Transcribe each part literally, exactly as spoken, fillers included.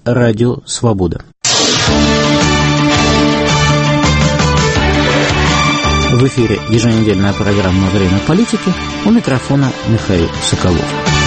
Радио Свобода. В эфире еженедельная программа «Время политики». У микрофона Михаил Соколов.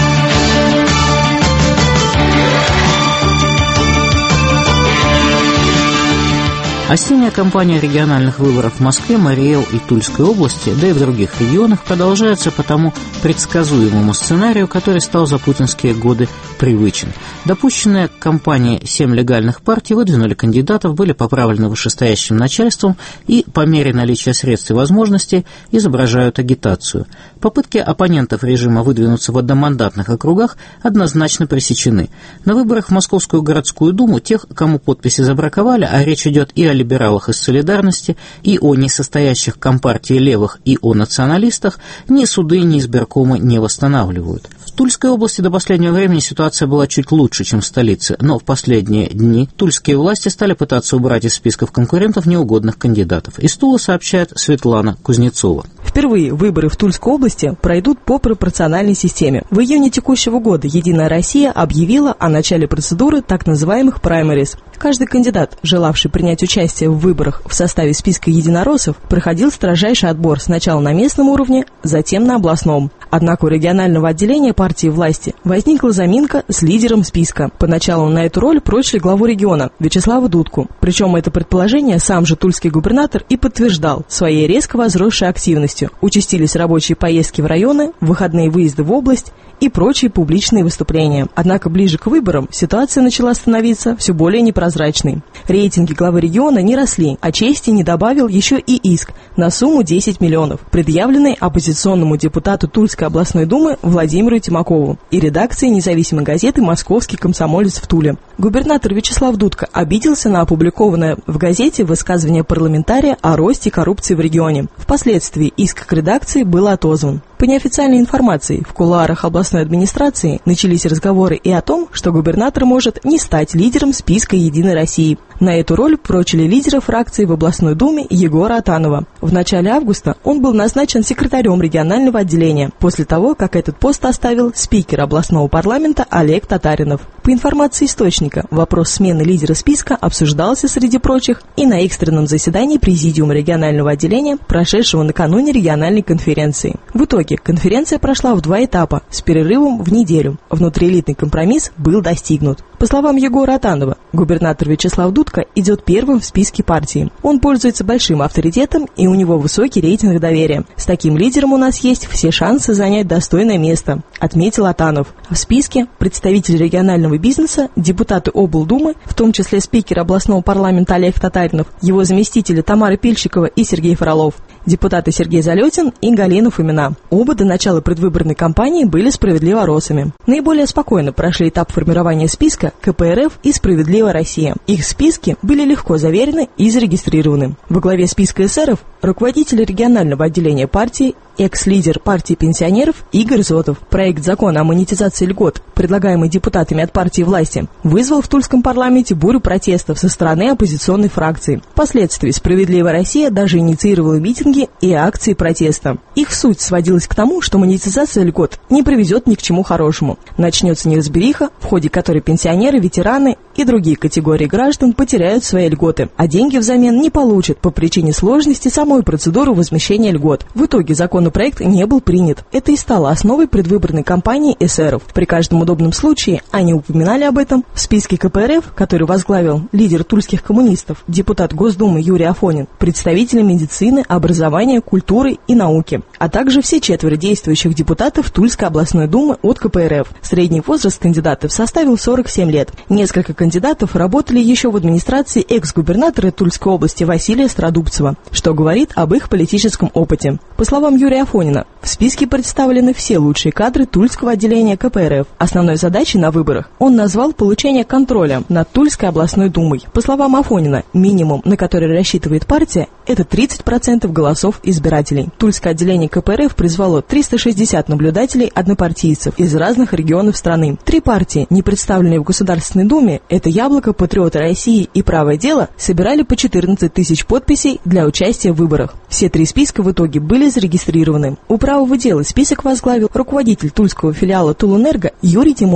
Осенняя кампания региональных выборов в Москве, Мариэл и Тульской области, да и в других регионах, продолжается по тому предсказуемому сценарию, который стал за путинские годы привычен. Допущенные к кампании семь легальных партий выдвинули кандидатов, были поправлены вышестоящим начальством и, по мере наличия средств и возможностей, изображают агитацию. Попытки оппонентов режима выдвинуться в одномандатных округах однозначно пресечены. На выборах в Московскую городскую думу тех, кому подписи забраковали, а речь идет и о либералах из «Солидарности», и о несостоящих в Компартии левых, и о националистах, ни суды, ни избиркомы не восстанавливают. В Тульской области до последнего времени ситуация была чуть лучше, чем в столице, но в последние дни тульские власти стали пытаться убрать из списков конкурентов неугодных кандидатов. Из Тулы сообщает Светлана Кузнецова. Впервые выборы в Тульской области пройдут по пропорциональной системе. В июне текущего года «Единая Россия» объявила о начале процедуры так называемых праймерис. Каждый кандидат, желавший принять участие в выборах в составе списка единороссов, проходил строжайший отбор сначала на местном уровне, затем на областном. Однако у регионального отделения партии власти возникла заминка с лидером списка. Поначалу на эту роль прочили главу региона Вячеслава Дудку. Причем это предположение сам же тульский губернатор и подтверждал своей резко возросшей активностью. Участились рабочие поездки в районы, выходные выезды в область и прочие публичные выступления. Однако ближе к выборам ситуация начала становиться все более непрозрачной. Рейтинги главы региона не росли, а чести не добавил еще и иск на сумму десять миллионов, предъявленный оппозиционному депутату Тульской областной думы Владимиру Тимакову и редакции независимой газеты «Московский комсомолец» в Туле. Губернатор Вячеслав Дудка обиделся на опубликованное в газете высказывание парламентария о росте коррупции в регионе. Впоследствии иск к редакции был отозван. По неофициальной информации, в кулуарах областной администрации начались разговоры и о том, что губернатор может не стать лидером списка «Единой России». На эту роль прочили лидера фракции в областной думе Егора Атанова. В начале августа он был назначен секретарем регионального отделения, после того, как этот пост оставил спикер областного парламента Олег Татаринов. По информации источника, вопрос смены лидера списка обсуждался, среди прочих, и на экстренном заседании Президиума регионального отделения, прошедшего накануне региональной конференции. В итоге конференция прошла в два этапа, с перерывом в неделю. Внутриэлитный компромисс был достигнут. По словам Егора Атанова, губернатор Вячеслав Дудка идет первым в списке партии. Он пользуется большим авторитетом, и у него высокий рейтинг доверия. С таким лидером у нас есть все шансы занять достойное место, отметил Атанов. В списке представители регионального бизнеса, депутаты облдумы, в том числе спикер областного парламента Олег Татаринов, его заместители Тамара Пильщикова и Сергей Фролов, депутаты Сергей Залетин и Галина Фомина. Оба до начала предвыборной кампании были справедливоросами. Наиболее спокойно прошли этап формирования списка ка пэ эр эф и «Справедливая Россия». Их списки были легко заверены и зарегистрированы. Во главе списка эсеров руководитель регионального отделения партии, экс-лидер партии пенсионеров Игорь Зотов. Проект закона о монетизации льгот, предлагаемый депутатами от партии власти, вызвал в Тульском парламенте бурю протестов со стороны оппозиционной фракции. Впоследствии «Справедливая Россия» даже инициировала митинги и акции протеста. Их суть сводилась к тому, что монетизация льгот не приведет ни к чему хорошему. Начнется неразбериха, в ходе которой пенсионеры, ветераны и другие категории граждан потеряют свои льготы, а деньги взамен не получат по причине сложности самой процедуры возмещения льгот. В итоге законопроект не был принят. Это и стало основой предвыборной кампании эсеров. При каждом удобном случае они упоминали об этом в списке ка пэ эр эф, который возглавил лидер тульских коммунистов, депутат Госдумы Юрий Афонин, представители медицины, образования, культуры и науки, а также все четверо действующих депутатов Тульской областной думы от ка пэ эр эф. Средний возраст кандидатов составил сорок семь лет. Несколько кандидатов работали еще в администрации экс-губернатора Тульской области Василия Страдубцева, что говорит об их политическом опыте. По словам Юрия Афонина, в списке представлены все лучшие кадры Тульского отделения ка пэ эр эф. Основной задачей на выборах он назвал получение контроля над Тульской областной думой. По словам Афонина, минимум, на который рассчитывает партия, это тридцать процентов голосов избирателей. Тульское отделение ка пэ эр эф призвало триста шестьдесят наблюдателей-однопартийцев из разных регионов страны. Три партии, не представленные в Государственной Думе, это «Яблоко», «Патриоты России» и «Правое дело», собирали по четырнадцать тысяч подписей для участия в выборах. Все три списка в итоге были зарегистрированы. У «Правого дела» список возглавил руководитель тульского филиала Тулэнерго Юрий Тимонин.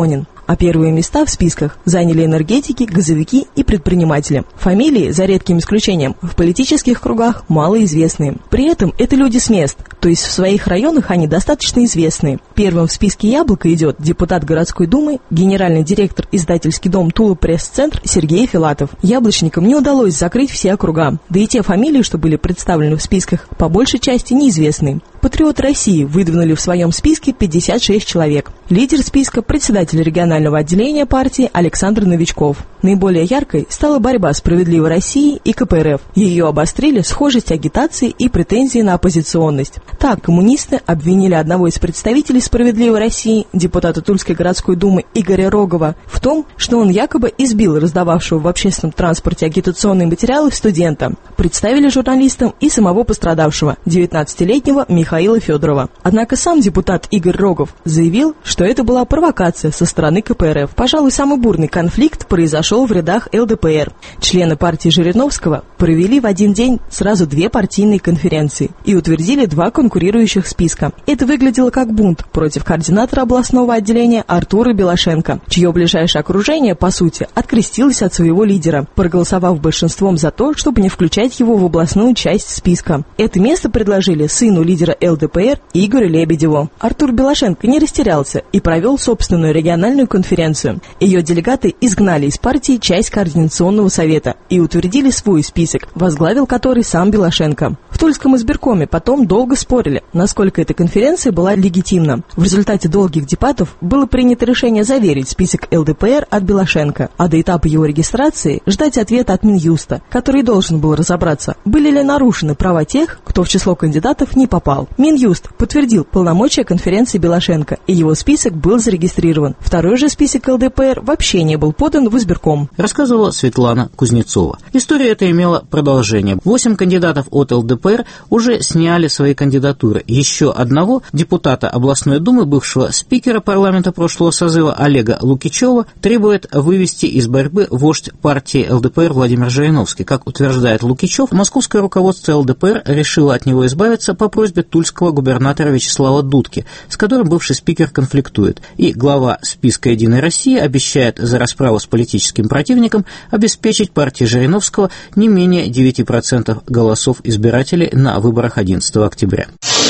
а первые места в списках заняли энергетики, газовики и предприниматели. Фамилии, за редким исключением, в политических кругах малоизвестные. При этом это люди с мест, то есть в своих районах они достаточно известные. Первым в списке «Яблоко» идет депутат городской думы, генеральный директор издательский дом «Тула Пресс-центр» Сергей Филатов. Яблочникам не удалось закрыть все округа, да и те фамилии, что были представлены в списках, по большей части неизвестны. «Патриот России» выдвинули в своем списке пятьдесят шесть человек. Лидер списка – председатель регионального отделения партии Александр Новичков. Наиболее яркой стала борьба «Справедливой России» и ка пэ эр эф. Ее обострили схожесть агитации и претензии на оппозиционность. Так, коммунисты обвинили одного из представителей «Справедливой России», депутата Тульской городской думы Игоря Рогова, в том, что он якобы избил раздававшего в общественном транспорте агитационные материалы студента. Представили журналистам и самого пострадавшего, девятнадцатилетнего Михаила Федорова. Однако сам депутат Игорь Рогов заявил, что это была провокация со стороны ка пэ эр эф. Пожалуй, самый бурный конфликт произошел в рядах эл дэ пэ эр. Члены партии Жириновского провели в один день сразу две партийные конференции и утвердили два конкурирующих списка. Это выглядело как бунт против координатора областного отделения Артура Белошенко, чье ближайшее окружение, по сути, открестилось от своего лидера, проголосовав большинством за то, чтобы не включать его в областную часть списка. Это место предложили сыну лидера эл дэ пэ эр Игорю Лебедеву. Артур Белошенко не растерялся и провел собственную региональную конференцию. Ее делегаты изгнали из партии часть координационного совета и утвердили свой список, возглавил который сам Белошенко. В Тульском избиркоме потом долго спорили, насколько эта конференция была легитимна. В результате долгих дебатов было принято решение заверить список эл дэ пэ эр от Белошенко, а до этапа его регистрации ждать ответа от Минюста, который должен был разобраться, были ли нарушены права тех, кто в число кандидатов не попал. Минюст подтвердил полномочия конференции Белошенко, и его список был зарегистрирован. Второй же список эл дэ пэ эр вообще не был подан в избирком. Рассказывала Светлана Кузнецова. История эта имела продолжение. Восемь кандидатов от эл дэ пэ эр уже сняли свои кандидатуры. Еще одного, депутата областной думы, бывшего спикера парламента прошлого созыва Олега Лукичева, требует вывести из борьбы вождь партии эл дэ пэ эр Владимир Жириновский. Как утверждает Лукичев, московское руководство эл дэ пэ эр решило от него избавиться по просьбе тульского губернатора Вячеслава Дудки, с которым бывший спикер конфликтует. И глава списка «Единой России» обещает за расправу с политическим противником обеспечить партии Жириновского не менее девяти процентов голосов избирателей на выборах одиннадцатого октября.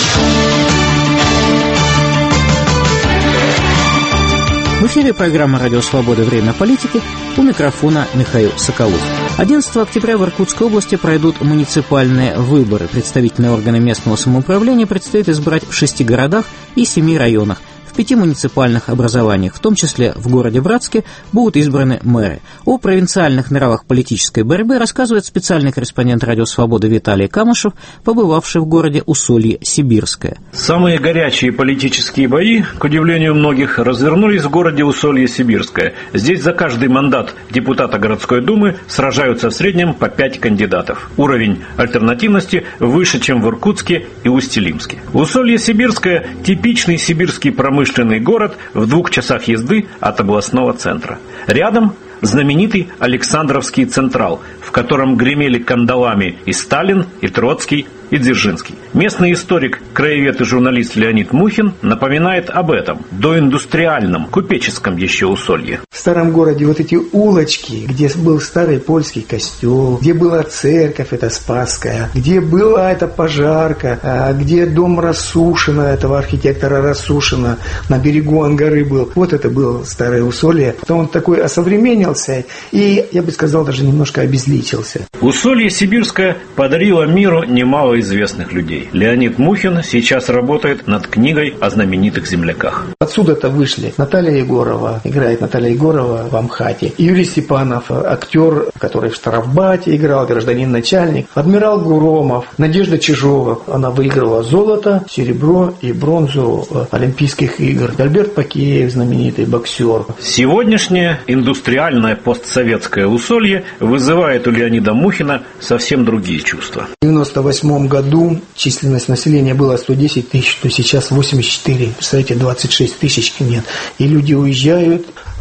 В эфире программа «Радио Свобода. Время политики». У микрофона Михаил Соколов. одиннадцатого октября в Иркутской области пройдут муниципальные выборы. Представительные органы местного самоуправления предстоит избрать в шести городах и семи районах. В пяти муниципальных образованиях, в том числе в городе Братске, будут избраны мэры. О провинциальных нравах политической борьбы рассказывает специальный корреспондент «Радио Свобода» Виталий Камышев, побывавший в городе Усолье-Сибирское. Самые горячие политические бои, к удивлению многих, развернулись в городе Усолье-Сибирское. Здесь за каждый мандат депутата городской думы сражаются в среднем по пять кандидатов. Уровень альтернативности выше, чем в Иркутске и Усть-Илимске. Усолье-Сибирское – типичный сибирский промышленный Промышленный город в двух часах езды от областного центра. Рядом знаменитый Александровский Централ, в котором гремели кандалами и Сталин, и Троцкий, и Дзержинский. Местный историк, краевед и журналист Леонид Мухин напоминает об этом доиндустриальном, купеческом еще Усолье. В старом городе вот эти улочки, где был старый польский костел, где была церковь, это Спасская, где была эта пожарка, где дом Рассушина, этого архитектора Рассушина, на берегу Ангары был. Вот это было старое Усолье. Он такой осовременился и, я бы сказал, даже немножко обезличился. Усолье-Сибирское подарило миру немало известных людей. Леонид Мухин сейчас работает над книгой о знаменитых земляках. Отсюда-то вышли Наталья Егорова, играет Наталья Егорова в Амхате, Юрий Степанов, актер, который в Штрафбате играл, гражданин-начальник, адмирал Гуромов, Надежда Чижова, она выиграла золото, серебро и бронзу Олимпийских игр, Альберт Пакеев, знаменитый боксер. Сегодняшнее индустриальное постсоветское Усолье вызывает у Леонида Мухина совсем другие чувства. В девяносто восьмом году численность населения была сто десять тысяч, то сейчас восемьдесят четыре. Представляете, двадцать шесть тысяч нет. И люди уезжают,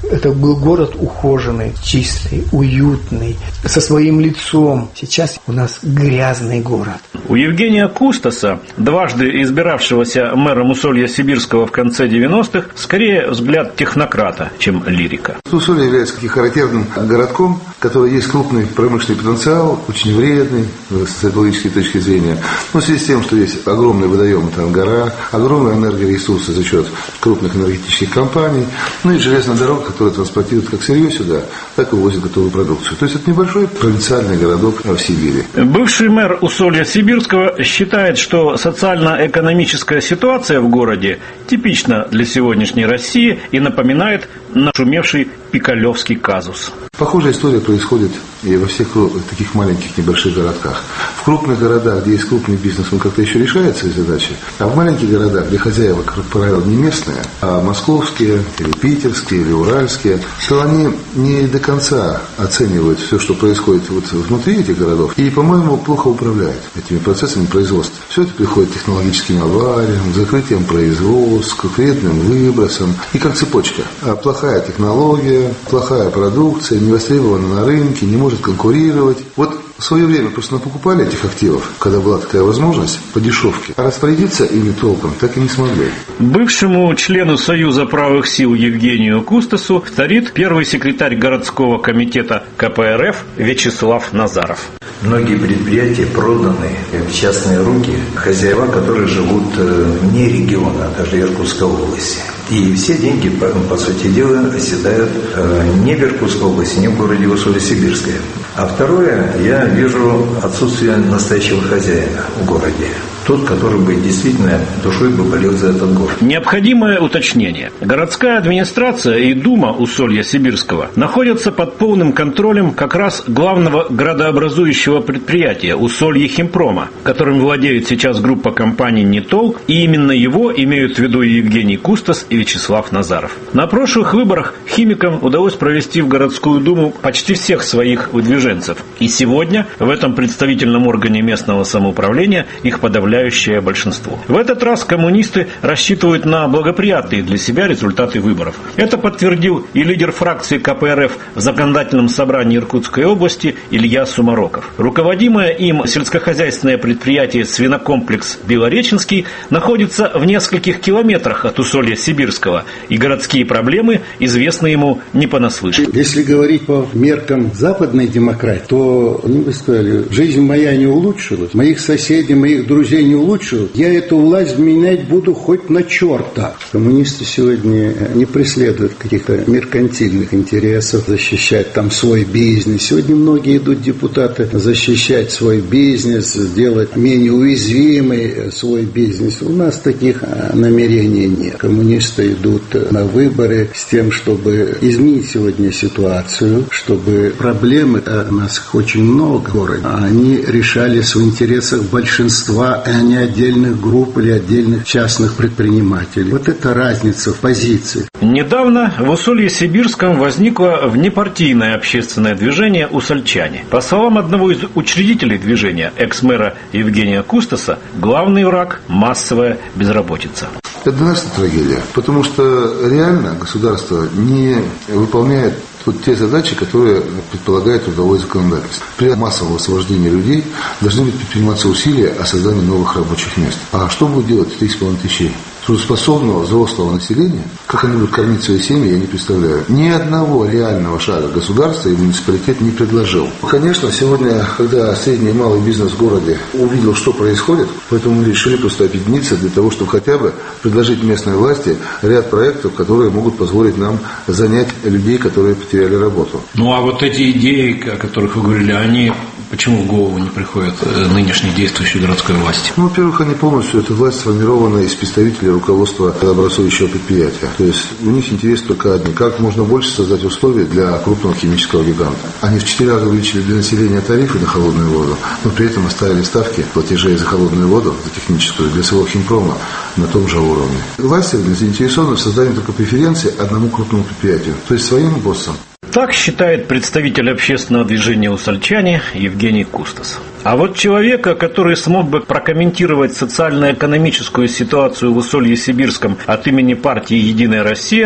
Это был город ухоженный, чистый, уютный, со своим лицом. Сейчас у нас грязный город. У Евгения Кустаса, дважды избиравшегося мэром Усолья-Сибирского в конце девяностых, скорее взгляд технократа, чем лирика. Усолье является характерным городком, в котором есть крупный промышленный потенциал, очень вредный с экологической точки зрения. Но в связи с тем, что есть огромный водоем, там гора, огромные энергоресурсы за счет крупных энергетических компаний, ну и железная дорога, которая транспортирует как сырье сюда, так и увозит готовую продукцию. То есть это небольшой провинциальный городок в Сибири. Бывший мэр Усолья-Сибирского считает, что социально-экономическая ситуация в городе типична для сегодняшней России и напоминает нашумевший Пикалевский казус. Похожая история происходит и во всех таких маленьких небольших городках. В крупных городах, где есть крупный бизнес, он как-то еще решает свои задачи. А в маленьких городах, где хозяева, как правило, не местные, а московские, или питерские, или уральские, то они не до конца оценивают все, что происходит вот внутри этих городов. И, по-моему, плохо управляют этими процессами производства. Все это приходит к технологическим авариям, закрытием производств, к вредным выбросам. И как цепочка. А плохая технология, плохая продукция, не востребована на рынке, не может конкурировать. Вот в свое время просто покупали этих активов, когда была такая возможность, по дешевке. А распорядиться ими толком так и не смогли. Бывшему члену Союза правых сил Евгению Кустасу вторит первый секретарь городского комитета ка пэ эр эф Вячеслав Назаров. Многие предприятия проданы в частные руки, хозяева, которые живут вне региона, даже Иркутской области. И все деньги, по, по сути дела, оседают не в Иркутской области, не в городе Усолье-Сибирское. А второе, я вижу отсутствие настоящего хозяина в городе. Тот, который бы действительно душой бы болел за этот город. Необходимое уточнение. Городская администрация и Дума Усолья-Сибирского находятся под полным контролем как раз главного градообразующего предприятия Усолье-Химпрома, которым владеет сейчас группа компаний «Нитол», и именно его имеют в виду и Евгений Кустас, и Вячеслав Назаров. На прошлых выборах химикам удалось провести в городскую думу почти всех своих выдвиженцев. И сегодня в этом представительном органе местного самоуправления их подавляют большинство. В этот раз коммунисты рассчитывают на благоприятные для себя результаты выборов. Это подтвердил и лидер фракции ка пэ эр эф в законодательном собрании Иркутской области Илья Сумароков. Руководимое им сельскохозяйственное предприятие «Свинокомплекс Белореченский» находится в нескольких километрах от Усолья-Сибирского, и городские проблемы известны ему не понаслышке. Если говорить по меркам западной демократии, то они бы сказали, жизнь моя не улучшилась, моих соседей, моих друзей не улучшил, я эту власть менять буду хоть на черта. Коммунисты сегодня не преследуют каких-то меркантильных интересов, защищать там свой бизнес. Сегодня многие идут депутаты защищать свой бизнес, сделать менее уязвимый свой бизнес. У нас таких намерений нет. Коммунисты идут на выборы с тем, чтобы изменить сегодня ситуацию, чтобы проблемы, у нас их очень много в городе, они решались в интересах большинства, а не отдельных групп или отдельных частных предпринимателей. Вот это разница в позиции. Недавно в Усолье-Сибирском возникло внепартийное общественное движение «Усольчане». По словам одного из учредителей движения, экс-мэра Евгения Кустаса, главный враг – массовая безработица. Это для нас трагедия, потому что реально государство не выполняет вот те задачи, которые предполагает трудовое законодательство. При массовом освобождении людей должны быть предприниматься усилия о создании новых рабочих мест. А что будет делать три с половиной тысячи трудоспособного взрослого населения, как они будут кормить свои семьи, я не представляю. Ни одного реального шага государства и муниципалитет не предложил. Конечно, сегодня, когда средний и малый бизнес в городе увидел, что происходит, поэтому мы решили просто объединиться для того, чтобы хотя бы предложить местной власти ряд проектов, которые могут позволить нам занять людей, которые потеряли работу. Ну а вот эти идеи, о которых вы говорили, они почему в голову не приходят нынешней действующей городской власти? Ну, во-первых, они полностью, эта власть сформирована из представителей руководства образующего предприятия. То есть у них интерес только один. Как можно больше создать условия для крупного химического гиганта. Они в четыре раза увеличили для населения тарифы на холодную воду, но при этом оставили ставки платежей за холодную воду, за техническую, для своего химпрома на том же уровне. Власти заинтересованы в создании только преференций одному крупному предприятию, то есть своим боссам. Так считает представитель общественного движения «Усольчане» Евгений Кустас. А вот человека, который смог бы прокомментировать социально-экономическую ситуацию в Усолье-Сибирском от имени партии «Единая Россия»,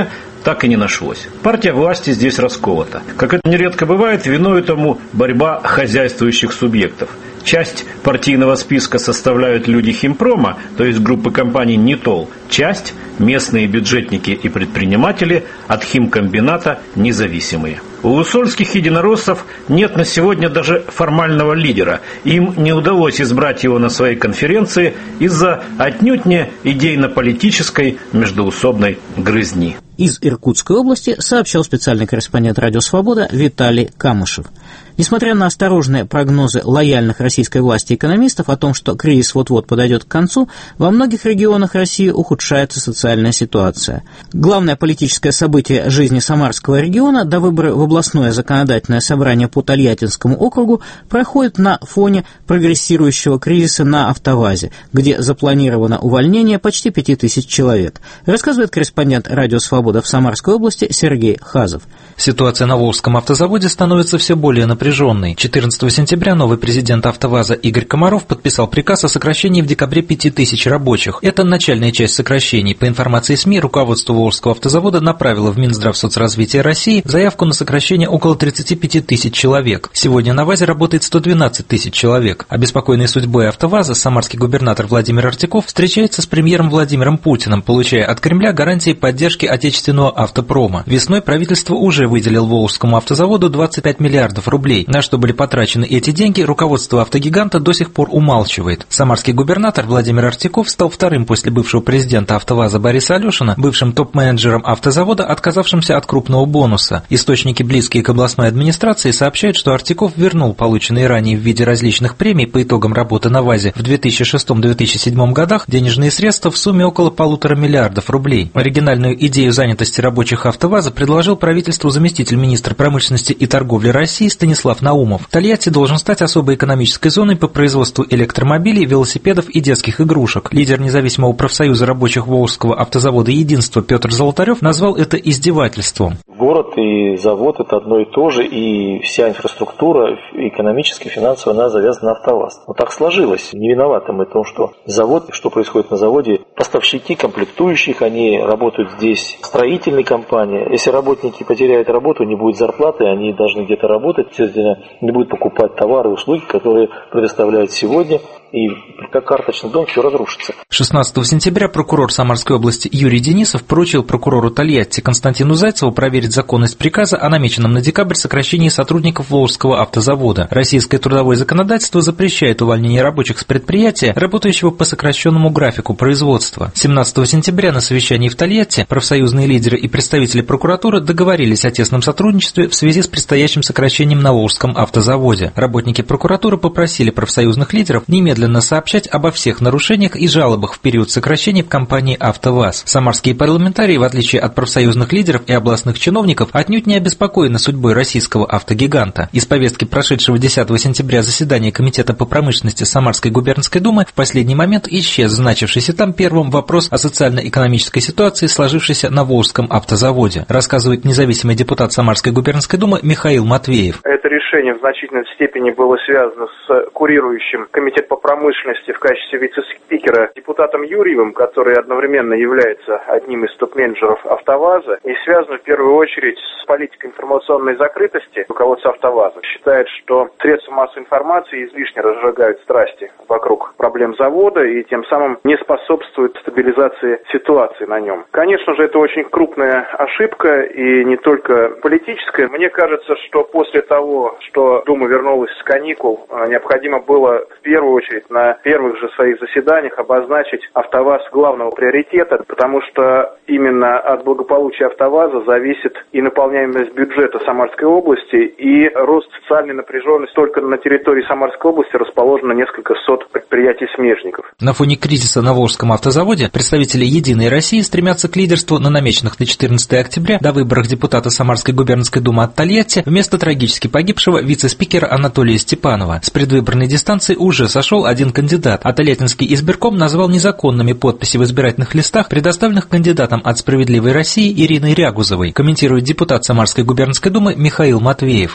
так и не нашлось. Партия власти здесь расколота. Как это нередко бывает, виной этому борьба хозяйствующих субъектов. Часть партийного списка составляют люди химпрома, то есть группы компаний «Нитол». Часть – местные бюджетники и предприниматели, от химкомбината независимые. У усольских единороссов нет на сегодня даже формального лидера. Им не удалось избрать его на своей конференции из-за отнюдь не идейно-политической междоусобной грызни. Из Иркутской области сообщал специальный корреспондент «Радио Свобода» Виталий Камышев. Несмотря на осторожные прогнозы лояльных российской власти экономистов о том, что кризис вот-вот подойдет к концу, во многих регионах России ухудшается социальная ситуация. Главное политическое событие жизни Самарского региона до выборы в областное законодательное собрание по Тольяттинскому округу проходит на фоне прогрессирующего кризиса на АвтоВАЗе, где запланировано увольнение почти пяти тысяч человек, рассказывает корреспондент «Радио Свобода» в Самарской области Сергей Хазов. Ситуация на Волжском автозаводе становится все более напряженной. четырнадцатого сентября новый президент АвтоВАЗа Игорь Комаров подписал приказ о сокращении в декабре пяти тысяч рабочих. Это начальная часть сокращений. По информации СМИ, руководство Волжского автозавода направило в Минздрав соцразвития России заявку на сокращение около тридцати пяти тысяч человек. Сегодня на ВАЗе работает сто двенадцать тысяч человек. Обеспокоенный судьбой АвтоВАЗа, самарский губернатор Владимир Артиков встречается с премьером Владимиром Путиным, получая от Кремля гарантии поддержки отечественного автопрома. Весной правительство уже выделил Волжскому автозаводу двадцать пять миллиардов рублей. На что были потрачены эти деньги, руководство автогиганта до сих пор умалчивает. Самарский губернатор Владимир Артиков стал вторым после бывшего президента АвтоВАЗа Бориса Алешина, бывшим топ-менеджером автозавода, отказавшимся от крупного бонуса. Источники, близкие к областной администрации, сообщают, что Артиков вернул полученные ранее в виде различных премий по итогам работы на ВАЗе в две тысячи шестом — две тысячи седьмом годах денежные средства в сумме около полутора миллиардов рублей. Оригинальную идею занятости рабочих АвтоВАЗа предложил правительству заместитель министра промышленности и торговли России Станислав Наумов. Тольятти должен стать особой экономической зоной по производству электромобилей, велосипедов и детских игрушек. Лидер независимого профсоюза рабочих Волжского автозавода «Единство» Петр Золотарев назвал это издевательством. Город и завод – это одно и то же, и вся инфраструктура экономическая, финансовая, она завязана на АвтоВАЗ. Вот так сложилось. Не виноваты мы в том, что завод, что происходит на заводе, поставщики комплектующих, они работают здесь, строительные компании. Если работники потеряют работу, не будет зарплаты, они должны где-то работать, следовательно, не будут покупать товары и услуги, которые предоставляют сегодня, и как карточный дом все разрушится. шестнадцатого сентября прокурор Самарской области Юрий Денисов поручил прокурору Тольятти Константину Зайцеву проверить законность приказа о намеченном на декабрь сокращении сотрудников Волжского автозавода. Российское трудовое законодательство запрещает увольнение рабочих с предприятия, работающего по сокращенному графику производства. семнадцатого сентября на совещании в Тольятти профсоюзные лидеры и представители прокуратуры договорились о тесном сотрудничестве в связи с предстоящим сокращением на Волжском автозаводе. Работники прокуратуры попросили профсоюзных лидеров немедленно сообщать обо всех нарушениях и жалобах в период сокращений в компании АвтоВАЗ. Самарские парламентарии, в отличие от профсоюзных лидеров и областных чиновников, отнюдь не обеспокоены судьбой российского автогиганта. Из повестки прошедшего десятого сентября заседания Комитета по промышленности Самарской губернской думы в последний момент исчез значившийся там первым вопрос о социально-экономической ситуации, сложившейся на Волжском автозаводе, рассказывает независимый депутат Самарской губернской думы Михаил Матвеев. Это решение в значительной степени было связано с курирующим Комитет по промышленности в качестве вице-спикера депутатом Юрьевым, который одновременно является одним из топ-менеджеров АвтоВАЗа, и связано в первую очередь с политикой информационной закрытости. Руководство АвтоВАЗа считает, что средства массовой информации излишне разжигают страсти вокруг проблем завода и тем самым не способствуют стабилизации ситуации на нем. Конечно же, это очень крупная ошибка и не только политическая. Мне кажется, что после того, что Дума вернулась с каникул, необходимо было в первую очередь на первых же своих заседаниях обозначить АвтоВАЗ главного приоритета, потому что именно от благополучия АвтоВАЗа зависит и наполняемость бюджета Самарской области, и рост социальной напряженности. Только на территории Самарской области расположено несколько сот предприятий-смежников. На фоне кризиса на Волжском автозаводе представители «Единой России» стремятся к лидерству на намеченных на четырнадцатое октября до выборах депутата Самарской губернской думы от Тольятти вместо трагически погибшего вице-спикера Анатолия Степанова. С предвыборной дистанции уже сошел один кандидат, а Тольяттинский избирком назвал незаконными подписи в избирательных листах, предоставленных кандидатом от «Справедливой России» Ириной Рягузовой, комментирует депутат Самарской губернской думы Михаил Матвеев. Я не думаю,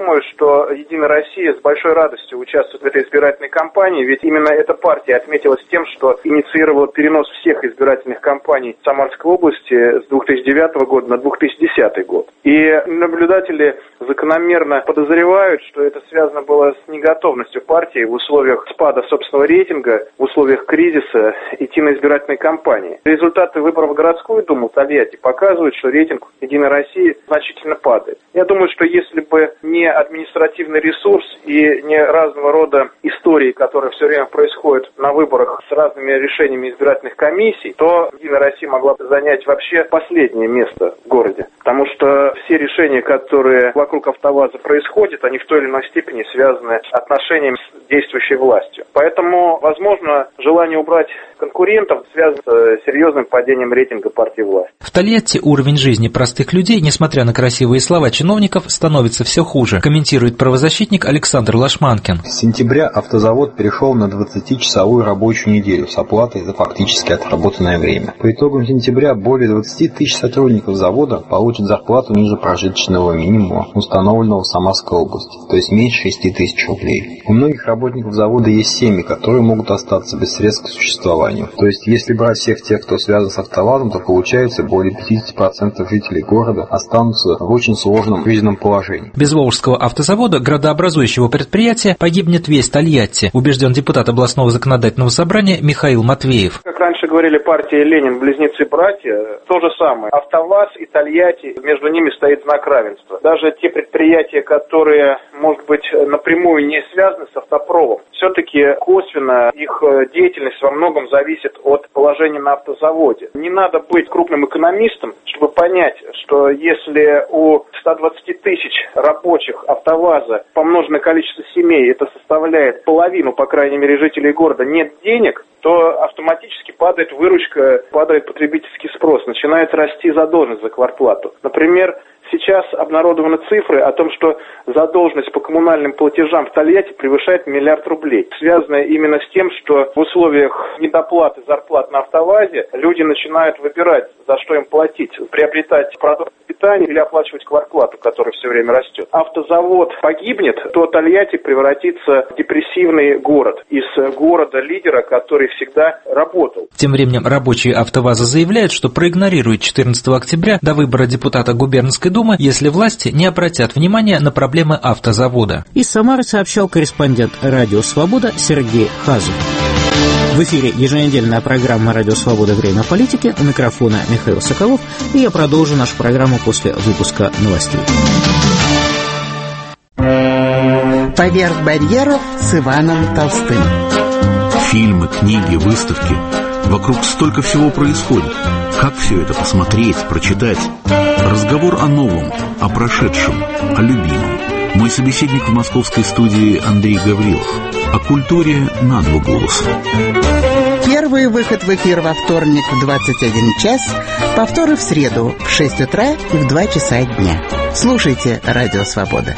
думаю, что «Единая Россия» с большой радостью участвует в этой избирательной кампании, ведь именно эта партия отметилась тем, что инициировала перенос всех избирательных кампаний в Самарской области с две тысячи девятого года на две тысячи десятый год. И наблюдатели закономерно подозревают, что это связано было с неготовностью партии в условиях спада собственного рейтинга, в условиях кризиса идти на избирательные кампании. Результаты выборов в городскую думу в Тольятти показывают, что рейтинг «Единой России» значительно падает. Я думаю, что если бы не административный ресурс и не разного рода истории, которые все время происходят на выборах с разными решениями избирательных комиссий, то «Единая Россия» могла бы занять вообще последнее место в городе. Потому что все решения, которые вокруг АвтоВАЗа происходят, они в той или иной степени связаны с отношением с действующей властью. Поэтому, возможно, желание убрать конкурентов связано с серьезным падением рейтинга партии власти. В Тольятти уровень жизни простых людей, несмотря на красивые слова чиновников, становится все хуже, комментирует правозащитник Александр Лашманкин. С сентября автозавод перешел на двадцатичасовую рабочую неделю с оплатой за фактически отработанное время. По итогам сентября более двадцати тысяч сотрудников завода получат зарплату ниже прожиточного минимума, установленного в Самарской области, то есть меньше шести тысяч рублей. У многих работников завода есть семьи, которые могут остаться без средств к существованию. То есть, если брать всех тех, кто связан с АвтоВАЗом, то получается, более пятьдесят процентов жителей города останутся в очень сложном жизненном положении. Без Волжского автозавода, градообразующего предприятия, погибнет весь Тольятти, убежден депутат областного законодательного собрания Михаил Матвеев. Как раньше говорили партия Ленин, близнецы-братья, то же самое. АвтоВАЗ и Тольятти, между ними стоит знак равенства. Даже те предприятия, которые, может быть, напрямую не связаны с автопромом, все-таки косвенно их деятельность во многом зависит от положения на автозаводе. Не надо быть крупным экономистом, чтобы понять, что если у ста двадцати тысяч рабочих АвтоВАЗа помноженное количество семей, это составляет половину, по крайней мере, жителей города, нет денег, то автоматически падает выручка, падает потребительский спрос, начинает расти задолженность за квартплату. Например, сейчас обнародованы цифры о том, что задолженность по коммунальным платежам в Тольятти превышает миллиард рублей. Связанная именно с тем, что в условиях недоплаты зарплат на АвтоВАЗе люди начинают выбирать, за что им платить, приобретать продукты питания или оплачивать квартплату, которая все время растет. Автозавод погибнет, то Тольятти превратится в депрессивный город из города-лидера, который всегда работал. Тем временем рабочие АвтоВАЗа заявляют, что проигнорируют четырнадцатого октября до выбора депутата губернской думы, если власти не обратят внимания на проблемы автозавода. Из Самары сообщал корреспондент «Радио Свобода» Сергей Хазов. В эфире еженедельная программа «Радио Свобода. Время политики». У микрофона Михаил Соколов. И я продолжу нашу программу после выпуска новостей. «Поверх барьеров» с Иваном Толстым. Фильмы, книги, выставки. Вокруг столько всего происходит. Как все это посмотреть, прочитать? Разговор о новом, о прошедшем, о любимом. Мой собеседник в московской студии Андрей Гаврилов. О культуре на два голоса. Первый выход в эфир во вторник в двадцать один час, повторы в среду в шесть утра и в два часа дня. Слушайте «Радио Свобода».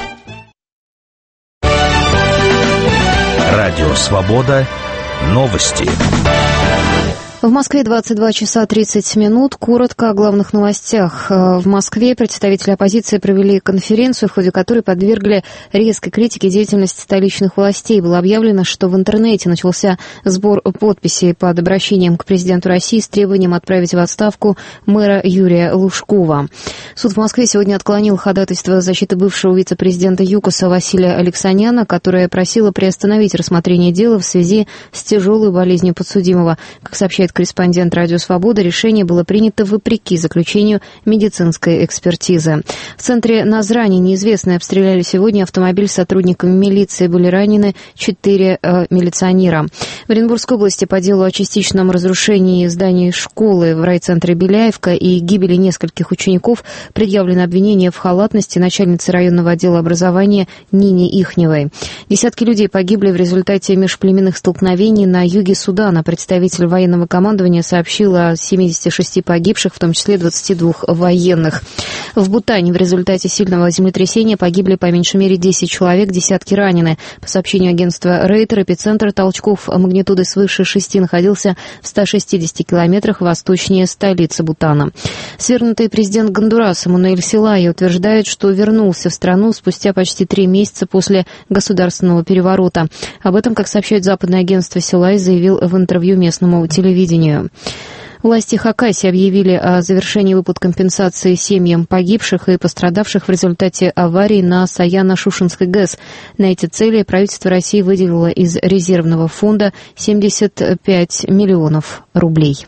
Радио Свобода. Новости. В Москве двадцать два часа тридцать минут. Коротко о главных новостях. В Москве представители оппозиции провели конференцию, в ходе которой подвергли резкой критике деятельности столичных властей. Было объявлено, что в интернете начался сбор подписей под обращением к президенту России с требованием отправить в отставку мэра Юрия Лужкова. Суд в Москве сегодня отклонил ходатайство защиты бывшего вице-президента ЮКОСа Василия Алексаняна, которая просила приостановить рассмотрение дела в связи с тяжелой болезнью подсудимого. Как сообщает корреспондент «Радио Свобода», решение было принято вопреки заключению медицинской экспертизы. В центре Назрани неизвестные обстреляли сегодня автомобиль с сотрудниками милиции. Были ранены четыре э, милиционера. В Оренбургской области по делу о частичном разрушении зданий школы в райцентре Беляевка и гибели нескольких учеников предъявлено обвинение в халатности начальницы районного отдела образования Нине Ихневой. Десятки людей погибли в результате межплеменных столкновений на юге Судана. Представитель военного командования командование сообщило о семидесяти шести погибших, в том числе двадцати двух военных. В Бутане в результате сильного землетрясения погибли по меньшей мере десять человек, десятки ранены. По сообщению агентства Рейтер, эпицентр толчков магнитудой свыше шести находился в ста шестидесяти километрах восточнее столицы Бутана. Свергнутый президент Гондураса Мануэль Селайо утверждает, что вернулся в страну спустя почти три месяца после государственного переворота. Об этом, как сообщает западное агентство, Селайо заявил в интервью местному телевидению. Власти Хакасии объявили о завершении выплат компенсации семьям погибших и пострадавших в результате аварии на Саяно-Шушенской ГЭС. На эти цели правительство России выделило из резервного фонда семьдесят пять миллионов рублей.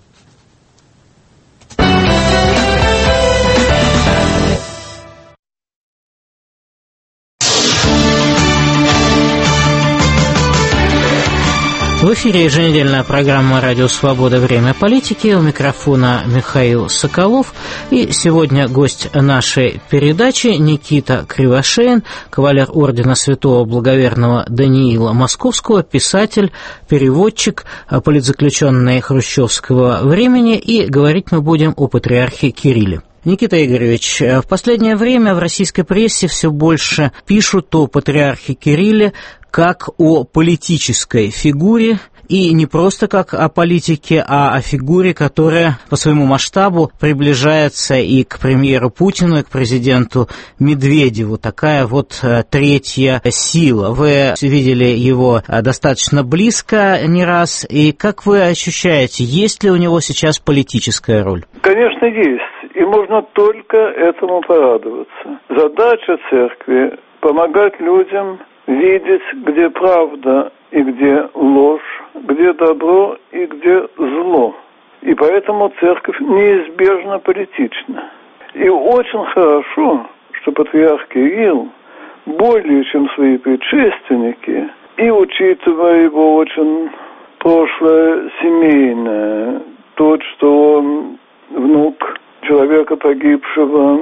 В эфире еженедельная программа «Радио Свобода. Время политики». У микрофона Михаил Соколов. И сегодня гость нашей передачи Никита Кривошеин, кавалер ордена Святого Благоверного Даниила Московского, писатель, переводчик, политзаключенный хрущевского времени. И говорить мы будем о патриархе Кирилле. Никита Игоревич, в последнее время в российской прессе все больше пишут о патриархе Кирилле как о политической фигуре, и не просто как о политике, а о фигуре, которая по своему масштабу приближается и к премьеру Путину, и к президенту Медведеву. Такая вот третья сила. Вы видели его достаточно близко не раз, и как вы ощущаете, есть ли у него сейчас политическая роль? Конечно, есть, и можно только этому порадоваться. Задача церкви – помогать людям видеть, где правда и где ложь, где добро и где зло. И поэтому церковь неизбежно политична. И очень хорошо, что патриарх Кирилл, более чем свои предшественники, и учитывая его очень прошлое семейное, то, что он внук человека, погибшего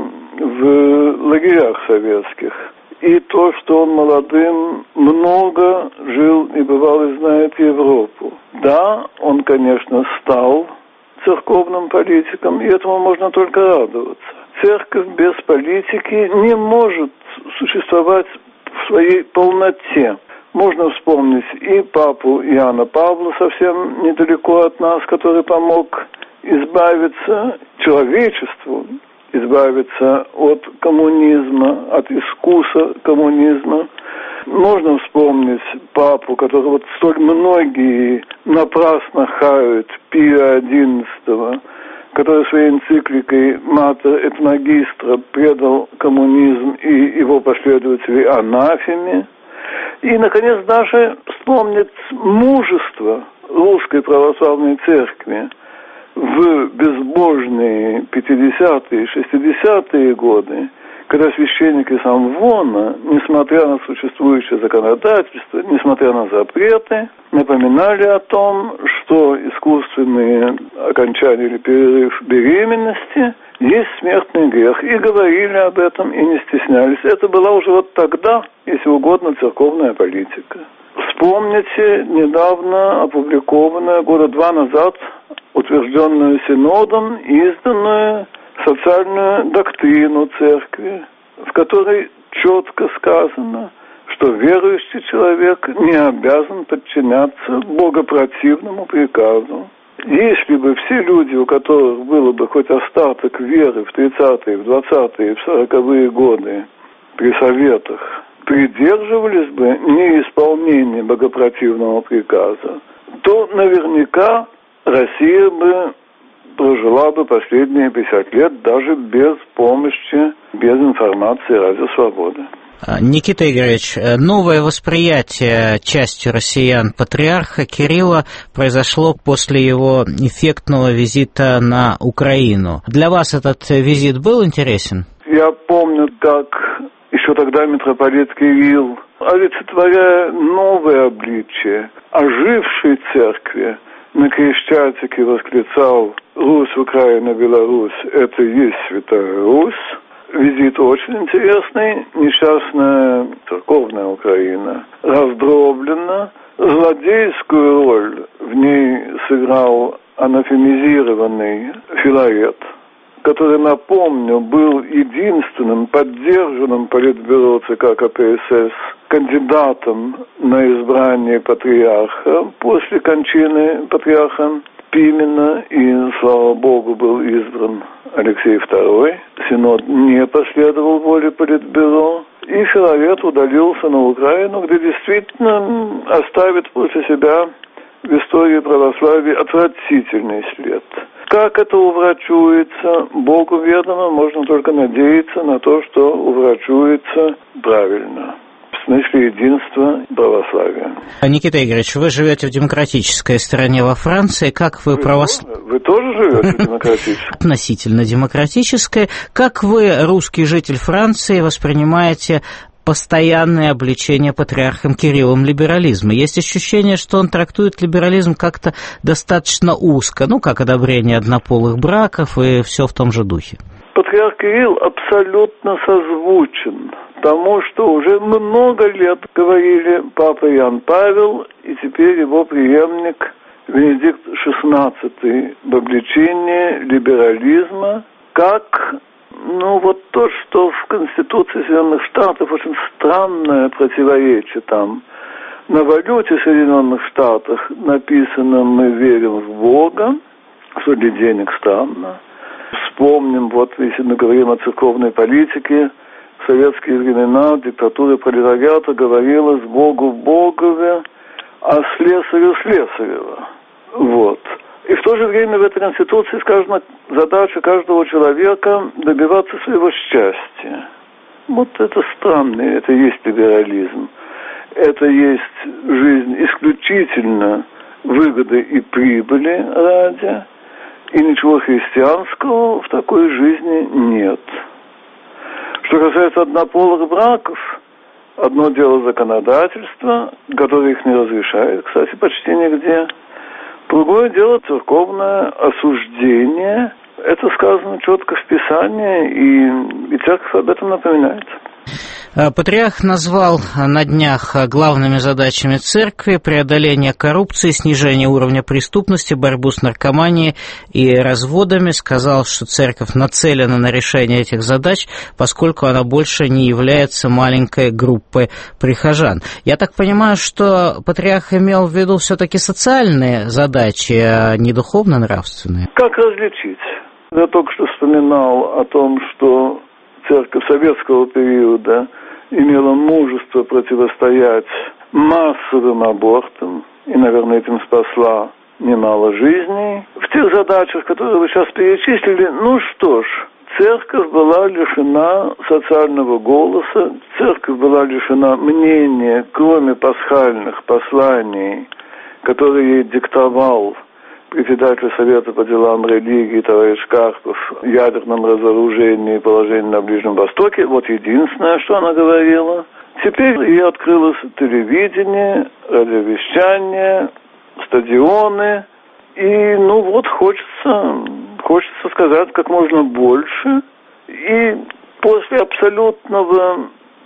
в лагерях советских, и то, что он молодым много жил и бывал и знает Европу. Да, он, конечно, стал церковным политиком, и этому можно только радоваться. Церковь без политики не может существовать в своей полноте. Можно вспомнить и папу Иоанна Павла, совсем недалеко от нас, который помог избавиться человечеству, избавиться от коммунизма, от искуса коммунизма. Можно вспомнить папу, которого вот столь многие напрасно хают, Пия одиннадцатого, который своей энцикликой «Матер et Magistra» предал коммунизм и его последователи анафеме. И, наконец, даже вспомнить мужество Русской Православной Церкви в безбожные пятидесятые, шестидесятые годы, когда священники Самвона, несмотря на существующее законодательство, несмотря на запреты, напоминали о том, что искусственные окончания или перерыв беременности есть смертный грех, и говорили об этом, и не стеснялись. Это была уже вот тогда, если угодно, церковная политика. Вспомните недавно опубликованную, года два назад, утвержденную Синодом, изданную социальную доктрину церкви, в которой четко сказано, что верующий человек не обязан подчиняться богопротивному приказу. Если бы все люди, у которых было бы хоть остаток веры в тридцатые, в двадцатые, в сороковые годы при советах, придерживались бы неисполнения богопротивного приказа, то наверняка Россия бы прожила бы последние пятьдесят лет даже без помощи, без информации Радио Свобода. Никита Игоревич, новое восприятие частью россиян патриарха Кирилла произошло после его эффектного визита на Украину. Для вас этот визит был интересен? Я помню, как еще тогда митрополит Кирилл, олицетворяя новое обличие ожившей церкви, на Крещатике восклицал: «Русь, Украина, Беларусь – это и есть Святая Русь». визит очень интересный. Несчастная церковная Украина раздроблена. Злодейскую роль в ней сыграл анафемизированный Филарет, который, напомню, был единственным поддержанным политбюро ЦК КПСС кандидатом на избрание патриарха после кончины патриарха Пимена, и, слава богу, был избран Алексей второй. Синод не последовал воле политбюро, и Филарет удалился на Украину, где действительно оставит после себя в истории православия отвратительный след. Как это уврачуется, Богу ведомо, можно только надеяться на то, что уврачуется правильно. В смысле единства православия. Никита Игоревич, вы живете в демократической стране во Франции. Как вы, вы православие... Вы тоже живете в демократической? Относительно демократической. Как вы, русский житель Франции, воспринимаете постоянное обличение патриархом Кириллом либерализма? Есть ощущение, что он трактует либерализм как-то достаточно узко, ну, как одобрение однополых браков и все в том же духе. Патриарх Кирилл абсолютно созвучен тому, что уже много лет говорили папа Иоанн Павел и теперь его преемник Венедикт шестнадцатый в обличении либерализма как... Ну, вот то, что в Конституции Соединенных Штатов очень странное противоречие там. На валюте Соединенных Штатов написано «Мы верим в Бога», что для денег странно. Вспомним, вот если мы говорим о церковной политике, в советские времена диктатура пролетариата говорила «С Богу Богове, а слесарю Слесарева». Вот. И в то же время в этой Конституции сказано, задача каждого человека добиваться своего счастья. Вот это странно, это и есть либерализм. Это есть жизнь исключительно выгоды и прибыли ради, и ничего христианского в такой жизни нет. Что касается однополых браков, одно дело законодательство, которое их не разрешает, кстати, почти нигде. Другое дело церковное осуждение. Это сказано четко в Писании, и, и церковь об этом напоминает. Патриарх назвал на днях главными задачами церкви преодоление коррупции, снижение уровня преступности, борьбу с наркоманией и разводами. Сказал, что церковь нацелена на решение этих задач, поскольку она больше не является маленькой группой прихожан. Я так понимаю, что патриарх имел в виду все-таки социальные задачи, а не духовно-нравственные. Как различить? Я только что вспоминал о том, что церковь советского периода имела мужество противостоять массовым абортам и, наверное, этим спасла немало жизней. В тех задачах, которые вы сейчас перечислили, ну что ж, церковь была лишена социального голоса, церковь была лишена мнения, кроме пасхальных посланий, которые ей диктовал председатель Совета по делам религии товарищ Карпов, ядерном разоружении и положении на Ближнем Востоке. Вот единственное, что она говорила. Теперь ей открылось телевидение, радиовещание, стадионы. И, ну вот, хочется, хочется сказать как можно больше. И после абсолютного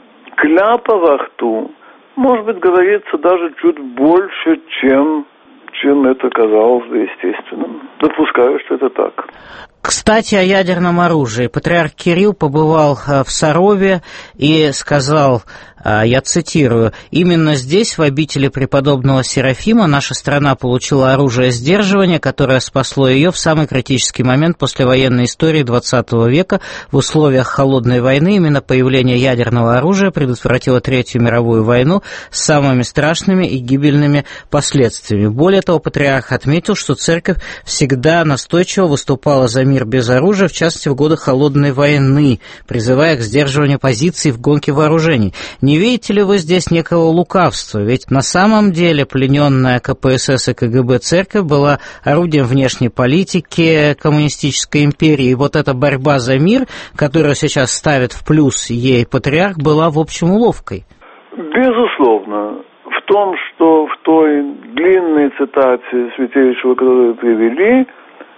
кляпа во рту, может быть, говорится даже чуть больше, чем... чем это казалось бы естественным. Допускаю, что это так. Кстати, о ядерном оружии. Патриарх Кирилл побывал в Сарове и сказал, я цитирую, «Именно здесь, в обители преподобного Серафима, наша страна получила оружие сдерживания, которое спасло ее в самый критический момент послевоенной истории двадцатого века. В условиях холодной войны именно появление ядерного оружия предотвратило Третью мировую войну с самыми страшными и гибельными последствиями». Более того, патриарх отметил, что церковь всегда настойчиво выступала за мир без оружия, в частности, в годы холодной войны, призывая к сдерживанию позиций в гонке вооружений. Не видите ли вы здесь некого лукавства? Ведь на самом деле плененная КПСС и КГБ церковь была орудием внешней политики коммунистической империи. И вот эта борьба за мир, которую сейчас ставит в плюс ей патриарх, была, в общем, уловкой. Безусловно. В том, что в той длинной цитате святейшего, которую привели,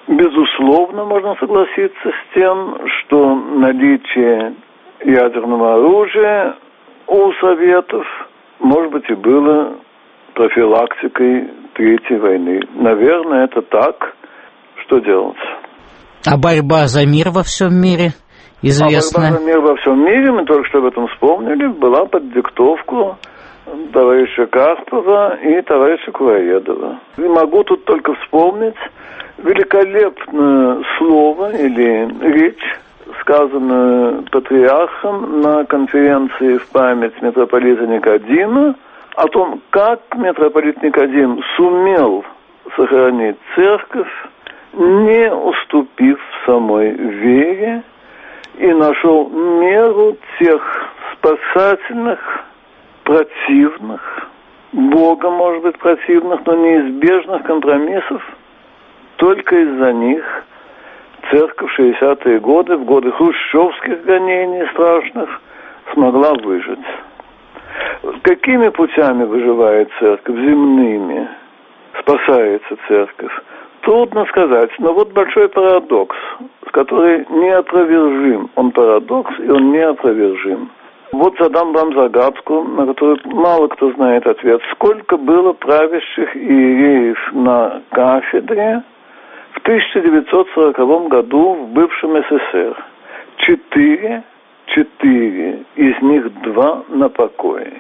Безусловно, можно согласиться с тем, что наличие ядерного оружия у Советов, может быть, и было профилактикой Третьей войны. Наверное, это так. Что делать? А борьба за мир во всем мире известна? А борьба за мир во всем мире, мы только что об этом вспомнили, была под диктовку товарища Карпова и товарища Кураедова. И могу тут только вспомнить великолепное слово или речь, сказанную патриархом на конференции в память митрополита Никодима, о том, как митрополит Никодим сумел сохранить церковь, не уступив самой вере, и нашел меру тех спасательных, противных, Бога, может быть, противных, но неизбежных компромиссов. Только из-за них церковь в шестидесятые годы, в годы хрущевских гонений страшных, смогла выжить. Какими путями выживает церковь? Земными. Спасается церковь. Трудно сказать, но вот большой парадокс, который неопровержим. Он парадокс, и он неопровержим. Вот задам вам загадку, на которую мало кто знает ответ. Сколько было правящих иереев на кафедре в тысяча девятьсот сороковом году в бывшем СССР? Четыре. Четыре. Из них два на покое.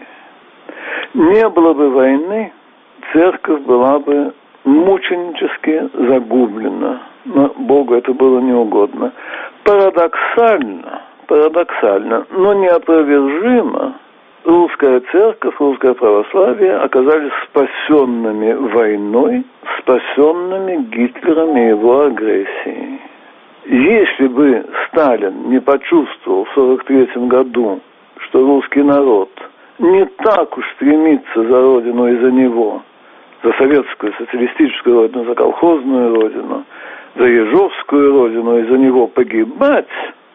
Не было бы войны, церковь была бы мученически загублена. Но Богу это было не угодно. Парадоксально, парадоксально, но неопровержимо, русская церковь, русское православие оказались спасенными войной, спасенными Гитлером и его агрессией. Если бы Сталин не почувствовал в сорок третьем году, что русский народ не так уж стремится за родину и за него, за советскую социалистическую родину, за колхозную родину, за ежовскую родину и за него погибать,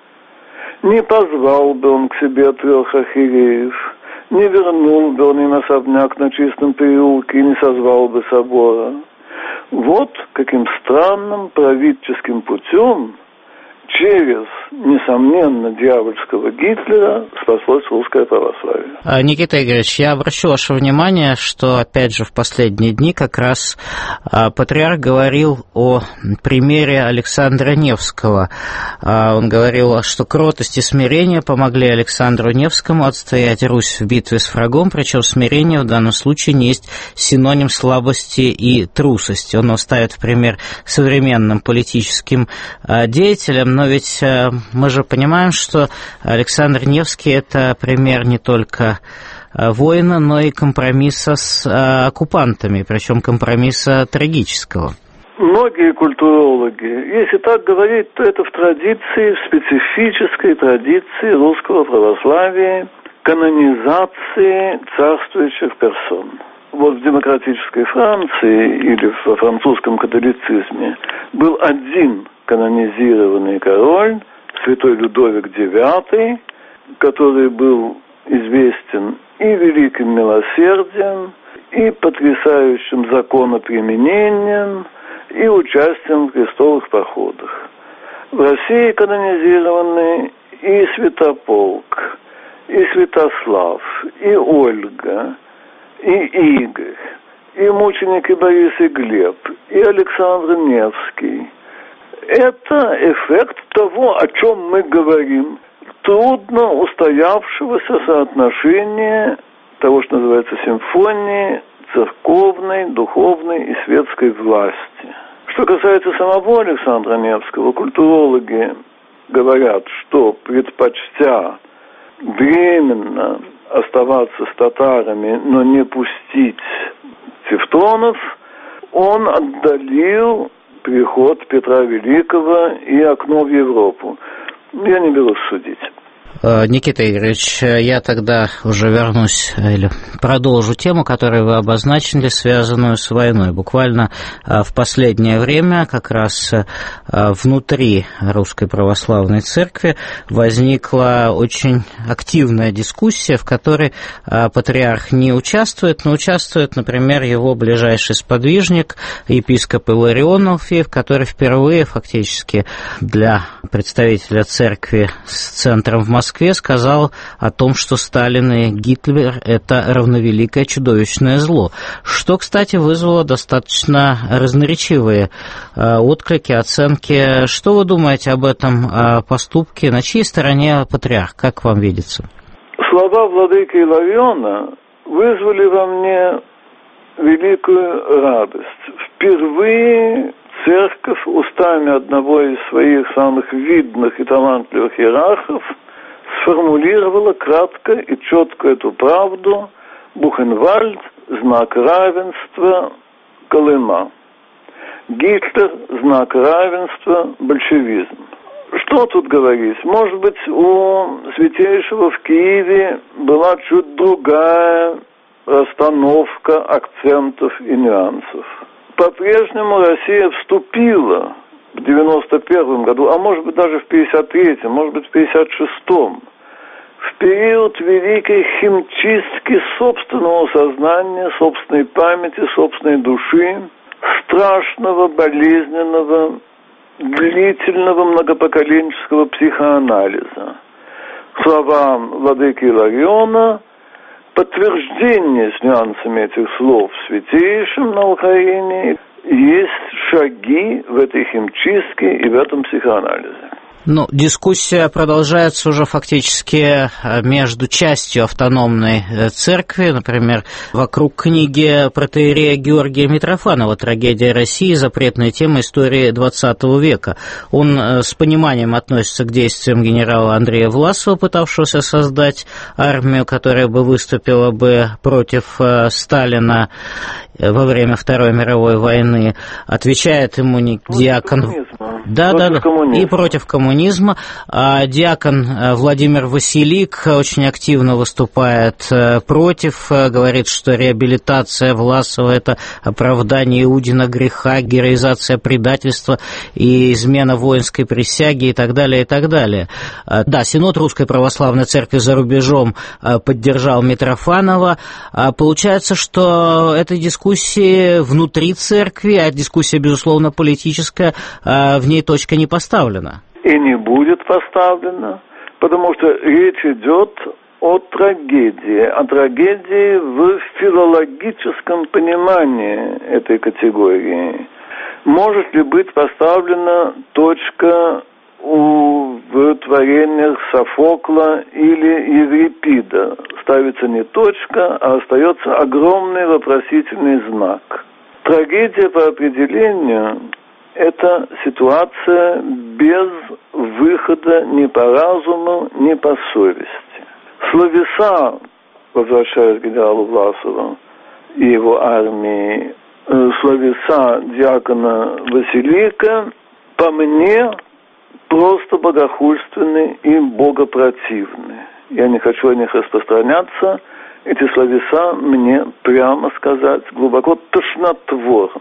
не позвал бы он к себе трех архиереев, не вернул бы он им особняк на Чистом переулке и не созвал бы собора. Вот каким странным правительским путем через, несомненно, дьявольского Гитлера спаслось русское православие. Никита Игоревич, я обращу ваше внимание, что, опять же, в последние дни как раз патриарх говорил о примере Александра Невского. Он говорил, что кротость и смирение помогли Александру Невскому отстоять Русь в битве с врагом, причем смирение в данном случае не есть синоним слабости и трусости. Он ставит в пример современным политическим деятелям, но ведь мы же понимаем, что Александр Невский – это пример не только воина, но и компромисса с оккупантами, причем компромисса трагического. Многие культурологи, если так говорить, то это в традиции, в специфической традиции русского православия, канонизации царствующих персон. Вот в демократической Франции или во французском католицизме был один канонизированный король, святой Людовик девятый, который был известен и великим милосердием, и потрясающим законоприменением, и участием в крестовых походах. В России канонизированы и Святополк, и Святослав, и Ольга, и Игорь, и мученики Борис и Глеб, и Александр Невский. Это эффект того, о чем мы говорим, трудно устоявшегося соотношения того, что называется симфонии церковной, духовной и светской власти. Что касается самого Александра Невского, культурологи говорят, что, предпочтя временно оставаться с татарами, но не пустить тевтонов, он отдалил приход Петра Великого и окно в Европу. Я не берусь судить. Никита Игоревич, я тогда уже вернусь или продолжу тему, которую вы обозначили, связанную с войной. Буквально в последнее время как раз внутри Русской Православной Церкви возникла очень активная дискуссия, в которой патриарх не участвует, но участвует, например, его ближайший сподвижник, епископ Иларион Алфеев, который впервые фактически для представителя церкви с центром в Москве сказал о том, что Сталин и Гитлер – это равновеликое чудовищное зло, что, кстати, вызвало достаточно разноречивые отклики, оценки. Что вы думаете об этом поступке? На чьей стороне патриарх? Как вам видится? Слова владыки Илариона вызвали во мне великую радость. Впервые церковь устами одного из своих самых видных и талантливых иерархов сформулировала кратко и четко эту правду: Бухенвальд – знак равенства, Колыма. Гитлер – знак равенства, большевизм. Что тут говорить? Может быть, у Святейшего в Киеве была чуть другая расстановка акцентов и нюансов. По-прежнему Россия вступила в девяносто первом году, а может быть даже в пятьдесят третьем, может быть в пятьдесят шестом, в период великой химчистки собственного сознания, собственной памяти, собственной души, страшного, болезненного, длительного многопоколенческого психоанализа. Слова владыки Илариона — подтверждение с нюансами этих слов святейшим на Украине. Есть шаги в этой химчистке и в этом психоанализе. Ну, дискуссия продолжается уже фактически между частью автономной церкви, например, вокруг книги протоиерея Георгия Митрофанова «Трагедия России. Запретная тема истории двадцатого века». Он с пониманием относится к действиям генерала Андрея Власова, пытавшегося создать армию, которая бы выступила бы против Сталина во время Второй мировой войны. Отвечает ему диакон... Да, да, да, и против коммунизма. А диакон Владимир Василик очень активно выступает против, говорит, что реабилитация Власова – это оправдание Иудина греха, героизация предательства и измена воинской присяги и так далее, и так далее. Да, Синод Русской Православной Церкви за рубежом поддержал Митрофанова. Получается, что этой дискуссии внутри церкви, а дискуссия, безусловно, политическая, в ней точка не поставлена. И не будет поставлена, потому что речь идет о трагедии, о трагедии в филологическом понимании этой категории. Может ли быть поставлена точка у, в творениях Софокла или Еврипида? Ставится не точка, а остается огромный вопросительный знак. Трагедия по определению – это ситуация без выхода ни по разуму, ни по совести. Словеса, возвращаясь к генералу Власову и его армии, словеса диакона Василика, по мне, просто богохульственны и богопротивны. Я не хочу о них распространяться. Эти словеса мне, прямо сказать, глубоко тошнотворны.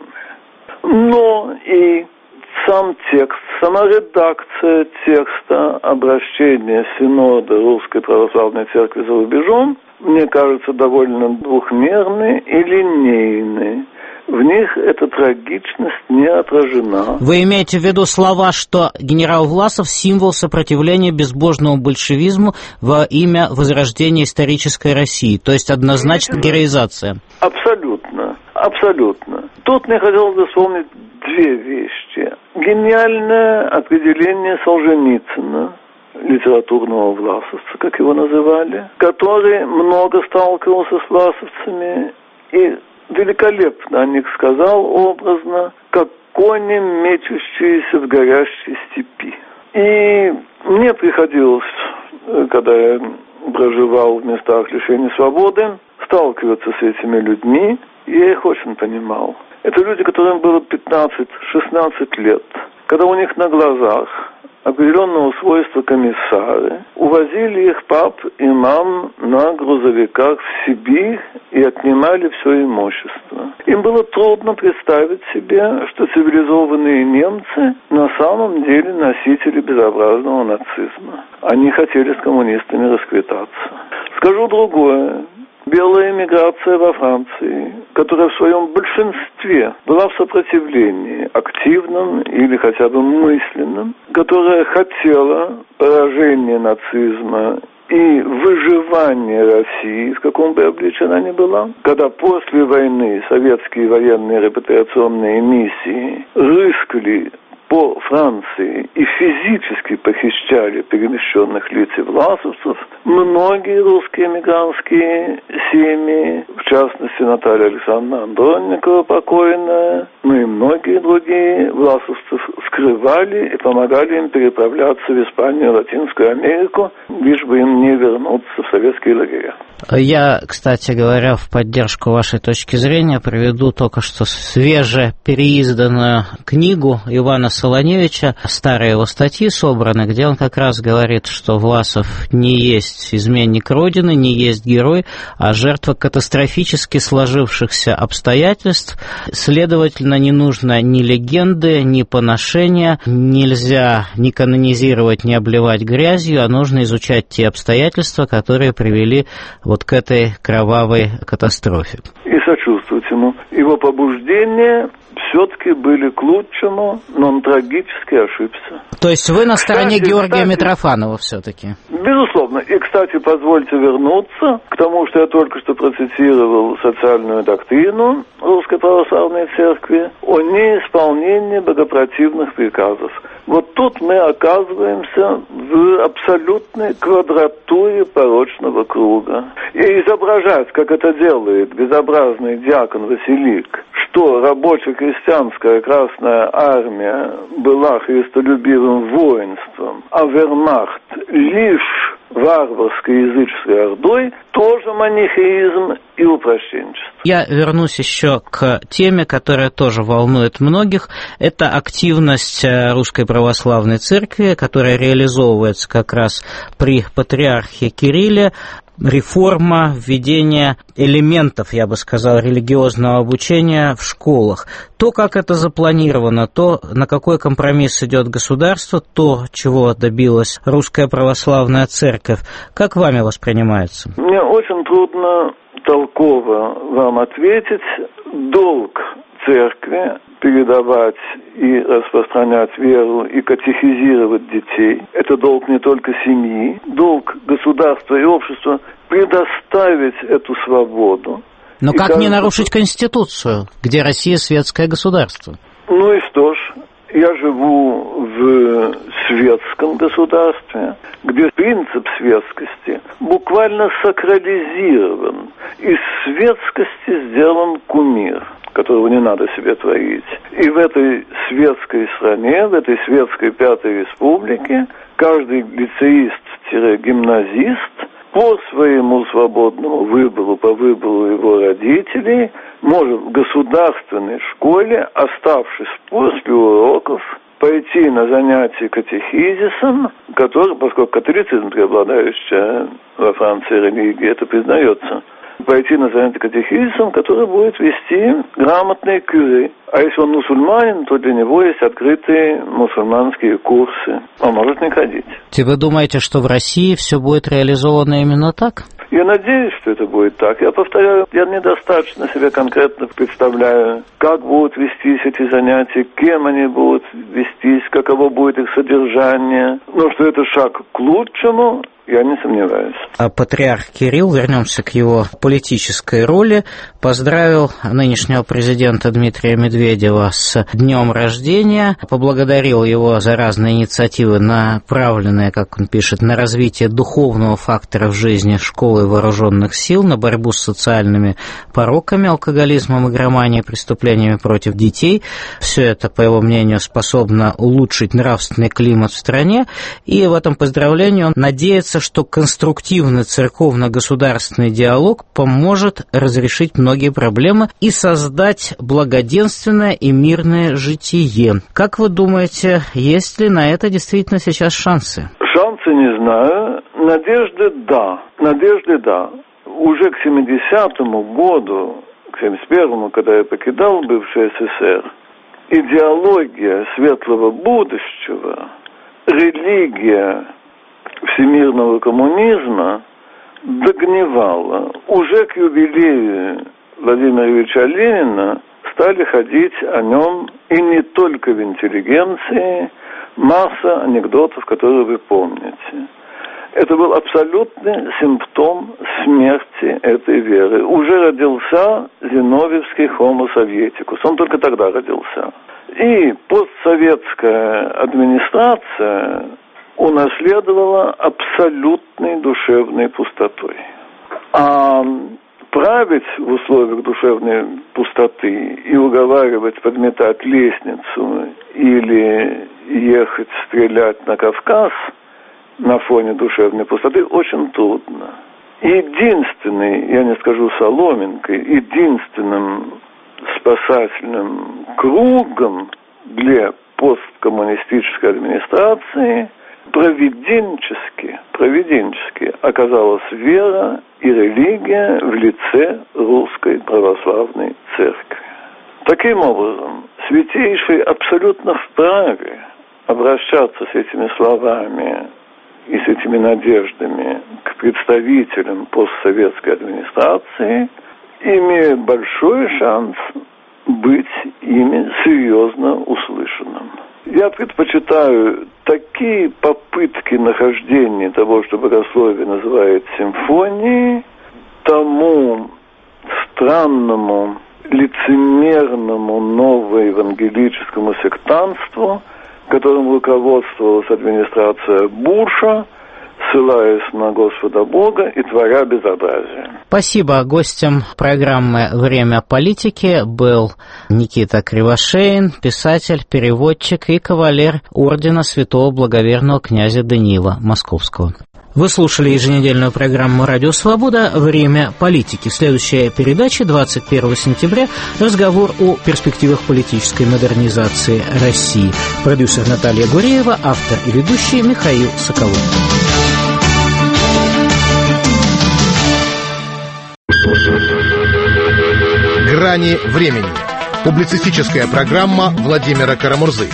Но и сам текст, сама редакция текста обращения Синода Русской Православной Церкви за рубежом, мне кажется, довольно двухмерной и линейной. В них эта трагичность не отражена. Вы имеете в виду слова, что генерал Власов – символ сопротивления безбожному большевизму во имя возрождения исторической России, то есть однозначно героизация? Абсолютно, абсолютно. Тут мне хотелось бы вспомнить две вещи. Гениальное определение Солженицына, литературного власовца, как его называли, который много сталкивался с власовцами и великолепно о них сказал образно, как кони, мечущиеся в горящей степи. И мне приходилось, когда я проживал в местах лишения свободы, сталкиваться с этими людьми, и я их очень понимал. Это люди, которым было пятнадцать-шестнадцать лет, когда у них на глазах определенного свойства комиссары увозили их пап и мам на грузовиках в Сибирь и отнимали все имущество. Им было трудно представить себе, что цивилизованные немцы на самом деле носители безобразного нацизма. Они хотели с коммунистами расквитаться. Скажу другое. Белая эмиграция во Франции, которая в своем большинстве была в сопротивлении, активном или хотя бы мысленном, которая хотела поражения нацизма и выживания России, в каком бы обличии она ни была, когда после войны советские военные репатриационные миссии рыскали по Франции и физически похищали перемещенных лиц и власовцев, многие русские эмигрантские семьи, в частности Наталья Александровна Андронникова покойная, ну и многие другие власовцев скрывали и помогали им переправляться в Испанию, Латинскую Америку, лишь бы им не вернуться в советские лагеря. Я, кстати говоря, в поддержку вашей точки зрения приведу только что свежепереизданную книгу Ивана Солоневича, старые его статьи собраны, где он как раз говорит, что Власов не есть изменник Родины, не есть герой, а жертва катастрофически сложившихся обстоятельств. Следовательно, не нужно ни легенды, ни поношения, нельзя ни канонизировать, ни обливать грязью, а нужно изучать те обстоятельства, которые привели вот к этой кровавой катастрофе. И сочувствовать ему. Его побуждения все-таки были к лучшему, но он трагически ошибся. То есть вы на стороне кстати, Георгия кстати, Митрофанова все-таки? Безусловно. И, кстати, позвольте вернуться к тому, что я только что процитировал социальную доктрину Русской Православной Церкви о неисполнении богопротивных приказов. Вот тут мы оказываемся в абсолютной квадратуре порочного круга. И изображать, как это делает безобразный диакон Василик, что рабоче-крестьянская Красная Армия была христолюбивым воинством, а вермахт лишь варварской языческой ордой, тоже манихеизм и упрощенчество. Я вернусь еще к теме, которая тоже волнует многих. Это активность Русской Православной Церкви, которая реализовывается как раз при патриархе Кирилле. Реформа введения элементов, я бы сказал, религиозного обучения в школах. То, как это запланировано, то, на какой компромисс идет государство, то, чего добилась Русская Православная Церковь, как вами воспринимается? Мне очень трудно толково вам ответить. Долг церкви передавать и распространять веру и катехизировать детей. Это долг не только семьи, долг государства и общества предоставить эту свободу. Но и как кажется, не нарушить Конституцию, где Россия светское государство? Ну и что ж, я живу в светском государстве, где принцип светскости буквально сакрализирован. Из светскости сделан кумир, которого не надо себе творить. И в этой светской стране, в этой светской Пятой Республике, каждый лицеист-гимназист по своему свободному выбору, по выбору его родителей, может в государственной школе, оставшись после уроков, пойти на занятия катехизисом, который, поскольку католицизм преобладающая во Франции религия, это признается, пойти на занятия катехизисом, который будет вести грамотные кюре. А если он мусульманин, то для него есть открытые мусульманские курсы. Он может не ходить. Вы думаете, что в России все будет реализовано именно так? Я надеюсь, что это будет так. Я повторяю, я недостаточно себе конкретно представляю, как будут вестись эти занятия, кем они будут вестись, каково будет их содержание. Но что это шаг к лучшему, я не сомневаюсь. А патриарх Кирилл, вернемся к его политической роли, поздравил нынешнего президента Дмитрия Медведева с днем рождения, поблагодарил его за разные инициативы, направленные, как он пишет, на развитие духовного фактора в жизни школы вооруженных сил, на борьбу с социальными пороками, алкоголизмом, игроманией, преступлениями против детей. Все это, по его мнению, способно улучшить нравственный климат в стране, и в этом поздравлении он надеется, надеяться, что конструктивный церковно-государственный диалог поможет разрешить многие проблемы и создать благоденственное и мирное житие. Как вы думаете, есть ли на это действительно сейчас шансы? Шансы не знаю. Надежды да. Надежды да. Уже к семидесятому году, к семьдесят первому, когда я покидал бывший СССР, идеология светлого будущего, религия всемирного коммунизма догнивала. Уже к юбилею Владимира Ильича Ленина стали ходить о нем и не только в интеллигенции, масса анекдотов, которые вы помните. Это был абсолютный симптом смерти этой веры. Уже родился зиновьевский Homo Sovieticus. Он только тогда родился. И постсоветская администрация унаследовала абсолютной душевной пустотой. А править в условиях душевной пустоты и уговаривать подметать лестницу или ехать стрелять на Кавказ на фоне душевной пустоты очень трудно. Единственной, я не скажу соломинкой, единственным спасательным кругом для посткоммунистической администрации провиденчески, провиденчески оказалась вера и религия в лице Русской Православной Церкви. Таким образом, Святейший абсолютно вправе обращаться с этими словами и с этими надеждами к представителям постсоветской администрации, имея большой шанс быть ими серьезно услышанным. Я предпочитаю такие попытки нахождения того, что богословие называет симфонией, тому странному, лицемерному новоевангелическому сектантству, которым руководствовалась администрация Буша, ссылаясь на Господа Бога и творя безобразие. Спасибо. Гостем программы «Время политики» был Никита Кривошеин, писатель, переводчик и кавалер ордена святого благоверного князя Даниила Московского. Вы слушали еженедельную программу «Радио Свобода. Время политики». Следующая передача двадцать первого сентября. Разговор о перспективах политической модернизации России. Продюсер Наталья Гуреева, автор и ведущий Михаил Соколов. «Грани времени». Публицистическая программа Владимира Карамурзы.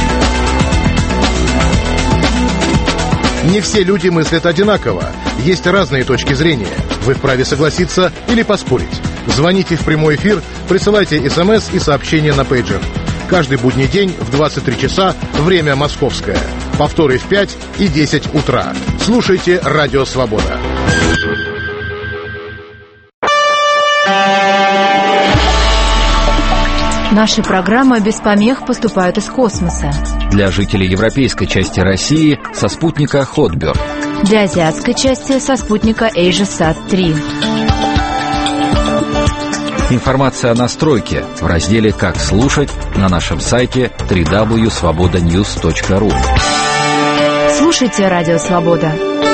Не все люди мыслят одинаково. Есть разные точки зрения. Вы вправе согласиться или поспорить. Звоните в прямой эфир, присылайте смс и сообщения на пейджер. Каждый будний день в двадцать три часа, время московское. Повторы в пять и десять утра. Слушайте «Радио Свобода». Наши программы без помех поступают из космоса. Для жителей европейской части России со спутника Hotbird. Для азиатской части со спутника AsiaSat три. Информация о настройке в разделе «Как слушать» на нашем сайте дабл ю дабл ю дабл ю точка свобода ньюс точка ру. Слушайте «Радио Свобода».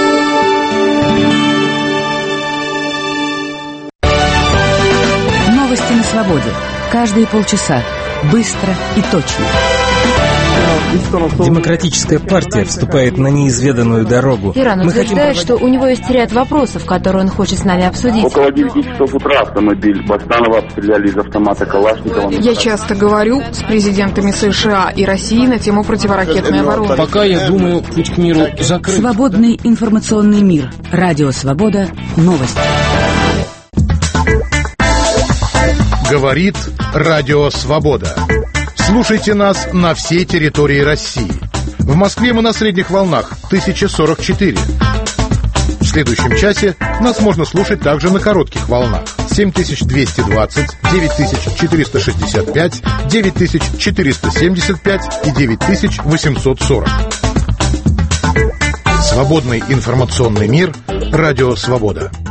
Новости на свободе. Каждые полчаса. Быстро и точно. Демократическая партия вступает на неизведанную дорогу. Иран утверждает, что у него есть ряд вопросов, которые он хочет с нами обсудить. Около девяти часов утра автомобиль Бастанова обстреляли из автомата Калашникова. Я часто говорю с президентами США и России на тему противоракетной обороны. Пока, я думаю, путь к миру закрыт. Свободный информационный мир. Радио Свобода. Новости. Говорит Радио Свобода. Слушайте нас на всей территории России. В Москве мы на средних волнах тысяча сорок четыре. В следующем часе нас можно слушать также на коротких волнах семь тысяч двести двадцать, девять тысяч четыреста шестьдесят пять, девять тысяч четыреста семьдесят пять и девять тысяч восемьсот сорок. Свободный информационный мир. Радио Свобода.